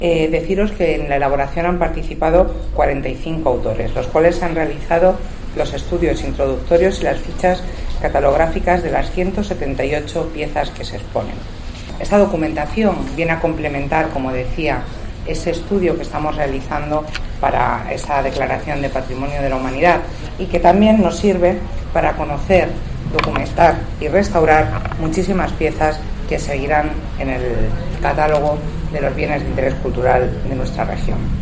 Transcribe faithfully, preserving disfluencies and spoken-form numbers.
Eh, deciros que en la elaboración han participado cuarenta y cinco autores, los cuales han realizado los estudios introductorios y las fichas catalográficas de las ciento setenta y ocho piezas que se exponen. Esta documentación viene a complementar, como decía, ese estudio que estamos realizando para esa declaración de Patrimonio de la Humanidad y que también nos sirve para conocer, documentar y restaurar muchísimas piezas que seguirán en el catálogo de los bienes de interés cultural de nuestra región.